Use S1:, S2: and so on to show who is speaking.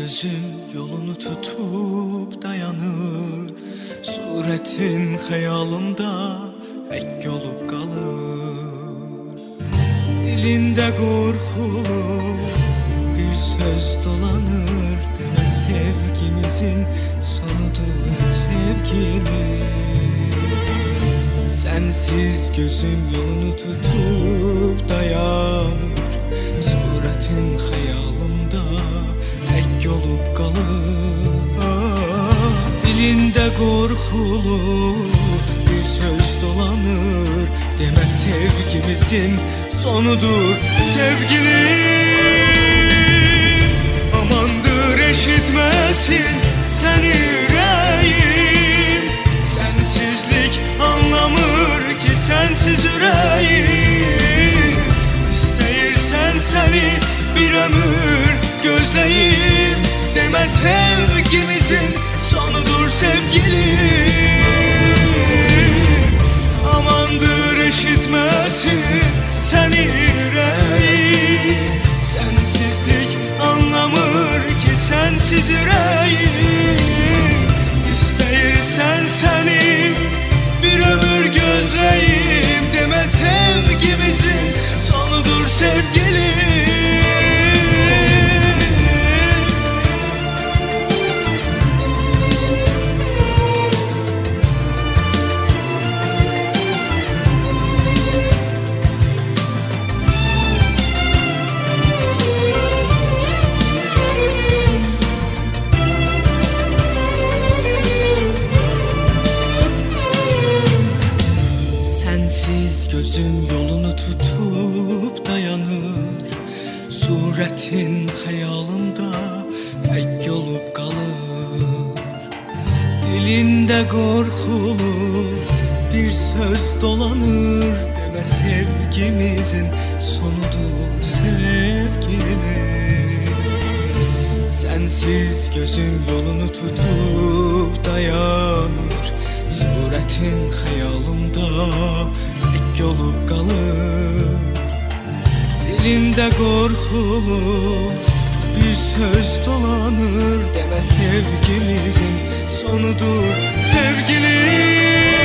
S1: gözüm yolunu tutup dayanır, suretin hayalımda hek olup kalır. Dilinde korkulu bir söz dolanır, deme sevgimizin sonudur sevgili. Sensiz gözüm yolunu tutup dayanır, suretin hayalımda hek olup kalır. Dilinde korkulu bir söz dolanır, deme sevgimizin sonudur sevgili. Amandır eşitmesin seni yüreğim, sensizlik anlamır ki sensiz yüreğim. İsteyirsen seni bir ömür gözleyip, deme sevgimizin sonudur sevgili. Amandır eşitmesin seni yüreğim, sensizlik anlamır ki sensiz yüreğim. İsteyirsen seni bir ömür gözleyip, deme sevgimizin sonudur sevgili. Sensiz gözüm yolunu tutup dayanır, suretin hayalımda hek olup kalır. Dilinde korkulu bir söz dolanır, deme sevgimizin sonudur sevgili. Sensiz gözüm yolunu tutup dayanır, suretin hayalımda hek olup kalır. Dilinde korkulu bir söz dolanır, deme sevgimizin sonudur sevgili.